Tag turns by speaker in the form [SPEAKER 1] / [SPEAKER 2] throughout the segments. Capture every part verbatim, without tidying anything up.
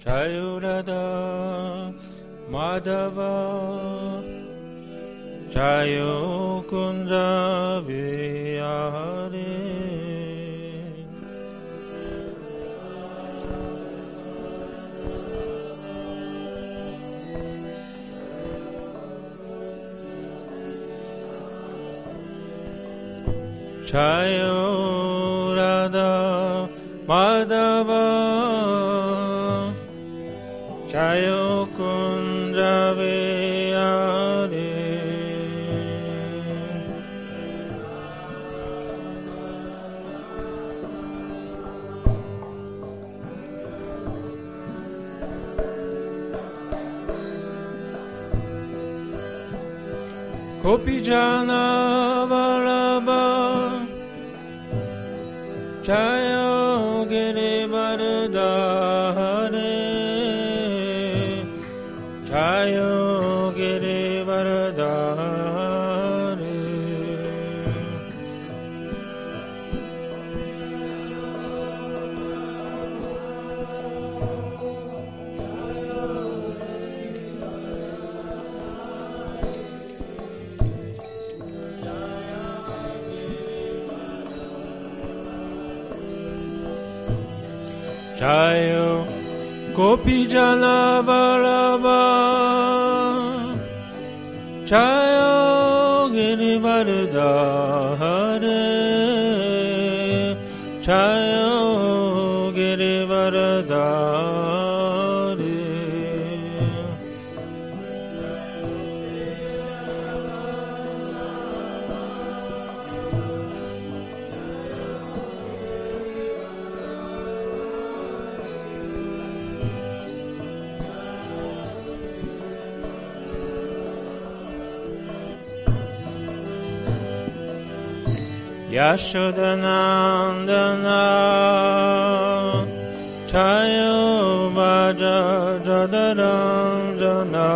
[SPEAKER 1] Jayo Radha Madhava Jayo Kunja Vihare. Jayo Radha Madhava Jayo Kunja Vihare. Gopijana Vallabha Jayo Girivardhare Jayo Girivardhare. Jayo Gopijana Vallabha Jayo Girivardhare Jayo Girivardhare. Yashodanandana Jayo Vaja Jadaranjana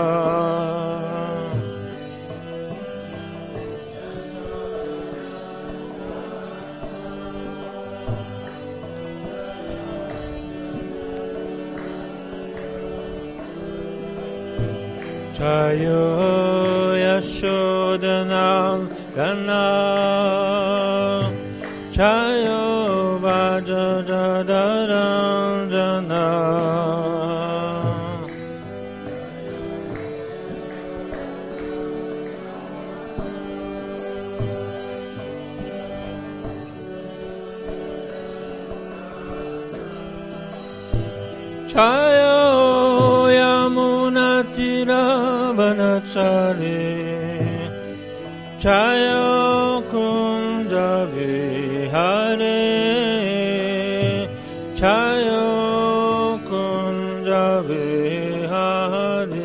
[SPEAKER 1] Jayo Yashodanandana Jayo Vaja Jadaranjana. Jayo Yamunatira Vanachari Jayo Kunja Vihare Jayo Kunja Vihare.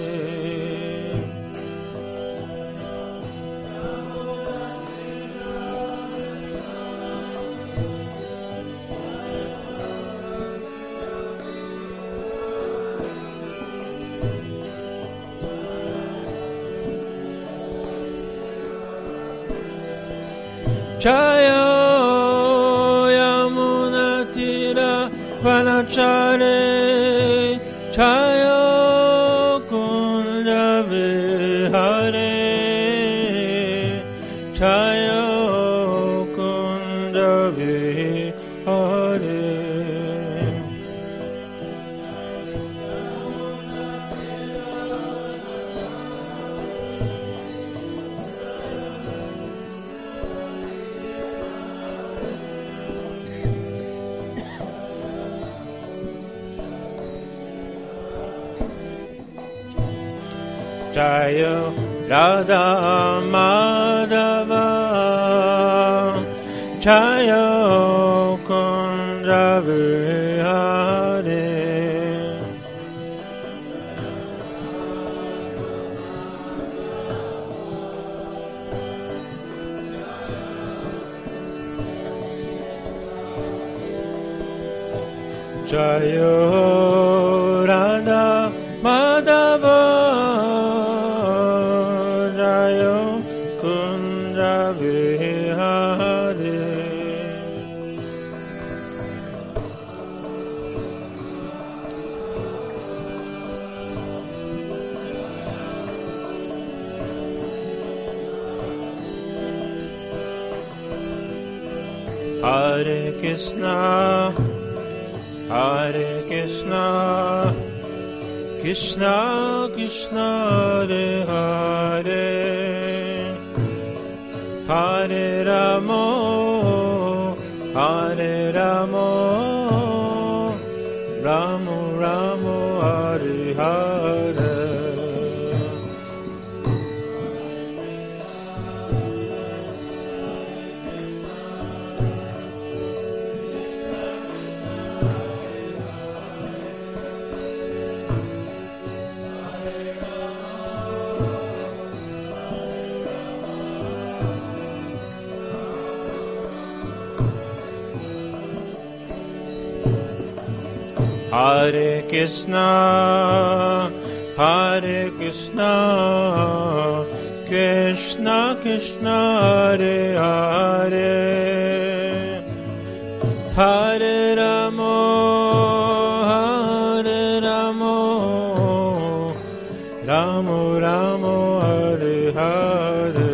[SPEAKER 1] Jayo Yamunatira Vanachare Jayo Kunja Vihare Jayo Kunja Vihare. Jayo Radha Madhava Jayo Kunja Vihare. Jayo Radha Madhava Jayo Kunja Vihare. Hare Krishna, Hare Krishna, Krishna Krishna, Hare Hare, Hare Rama, Hare Rama, Rama Rama, Hare Hare. Hare Krishna, Hare Krishna, Krishna Krishna, Hare Hare, Hare Rama, Hare Rama, Rama Rama, Hare Hare.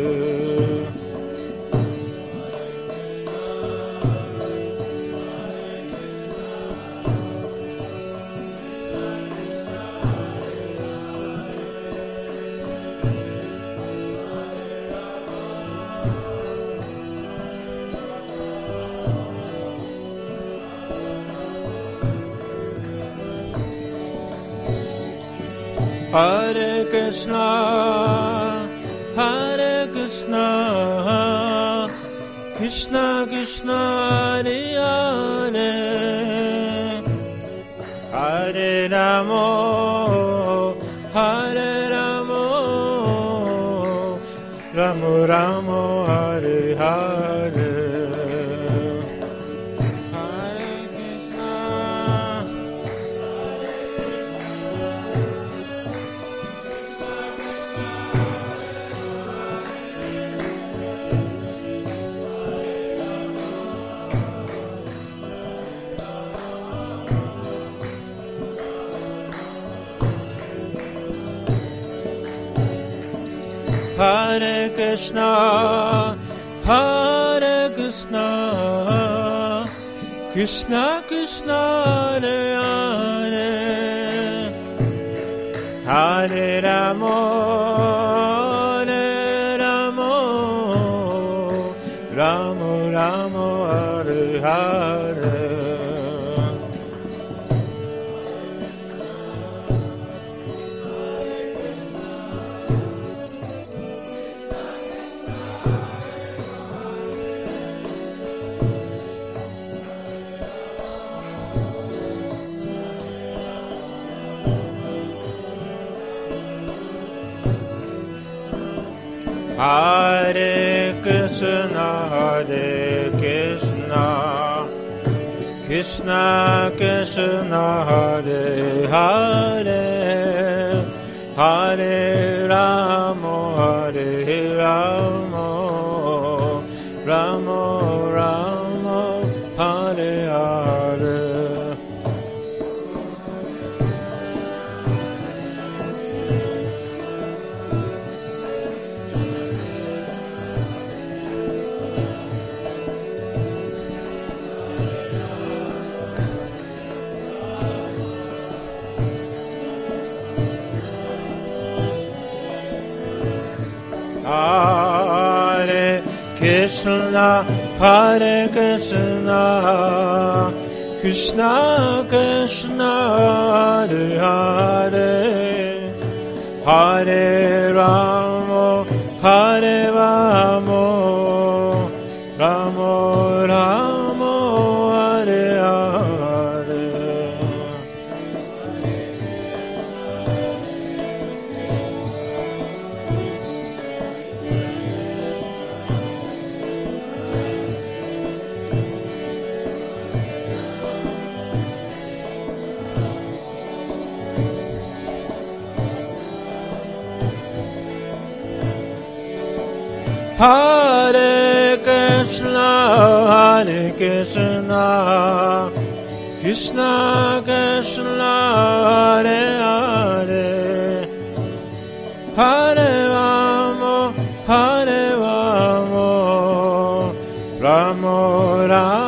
[SPEAKER 1] Hare Krishna, Hare Krishna, Krishna Krishna, Hare Hare, Hare Rama, Hare Rama, Rama Rama, Hare Hare. Hare Krishna, Hare Krishna, Krishna Krishna, Hare Hare, Hare Rama, Hare Rama, Rama Rama, Hare Hare. Hare Krishna, Hare Krishna, Krishna Krishna, Hare Hare, Hare Rama, Hare Rama, Rama Rama, Hare Hare. Hare Krishna, Hare Krishna, Krishna Krishna, Hare Hare, Hare Rama, Hare Rama, Rama Rama, Hare Hare. Hare Krishna, Hare Krishna, Krishna Krishna, Hare Hare, Hare Rama, Hare Rama, Rama Rama.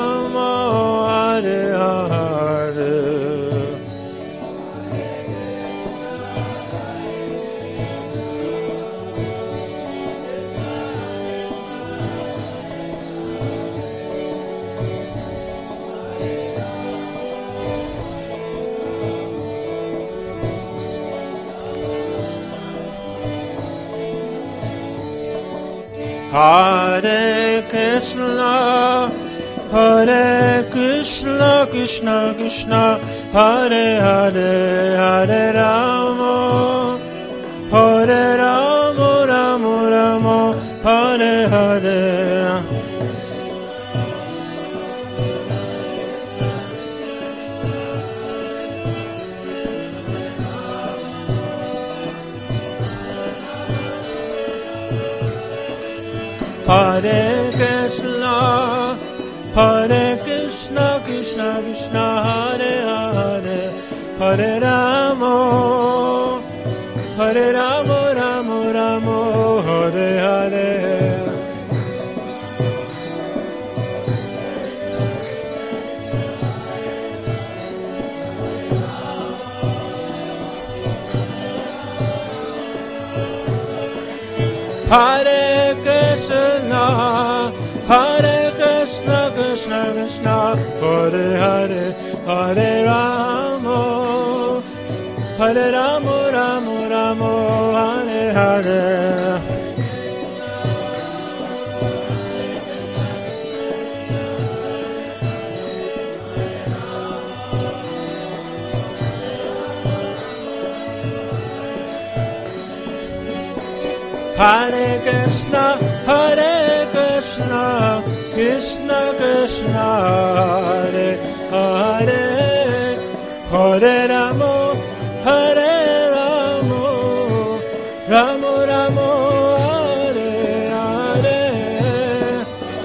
[SPEAKER 1] Hare Krishna, Hare Krishna, Krishna Krishna, Hare Hare, Hare Rama, Hare Rama, Rama Rama, Hare Hare. Hare Krishna, Hare Krishna, Krishna Krishna, Hare Hare, Hare Rama, Hare Rama, Rama Rama, Hare Hare. Hare Krishna, Hare Krishna, Krishna Krishna, Hare Hare, Hare Rama, Hare Rama, Rama Rama, Hare Hare. Hare Krishna, Hare Krishna, Krishna Krishna, Hare Hare, Hare Rama, Hare Rama, Rama Rama, Hare Hare.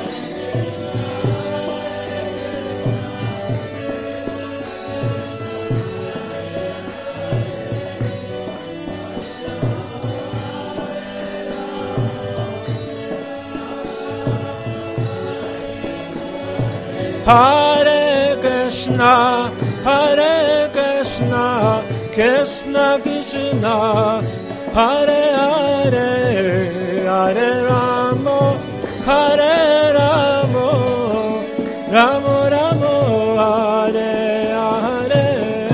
[SPEAKER 1] Hare Krishna, Hare Krishna, Krishna Krishna, Hare Hare, Hare Rama, Hare Rama, Rama Rama, Hare Hare.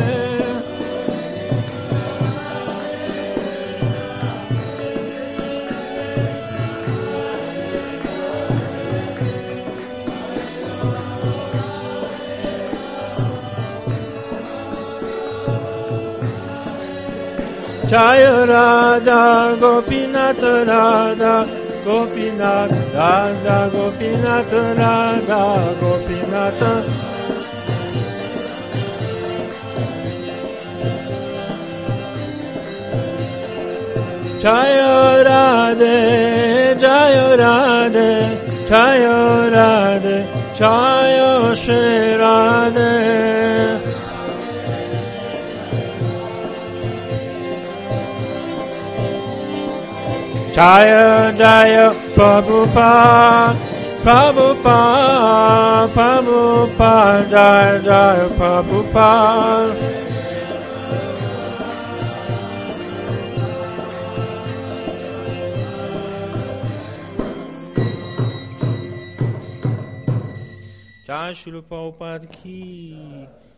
[SPEAKER 1] Jaya Radha Gopinath Radha Gopinath Radha Gopinath Radha Gopinath. Jaya Radhe Jaya Radhe Jaya Radhe Jaya Shri Radhe. Jaya Jaya Prabhupada, Prabhupada, Prabhupada, Jaya Jaya Prabhupada. Jai Srila Prabhupada ki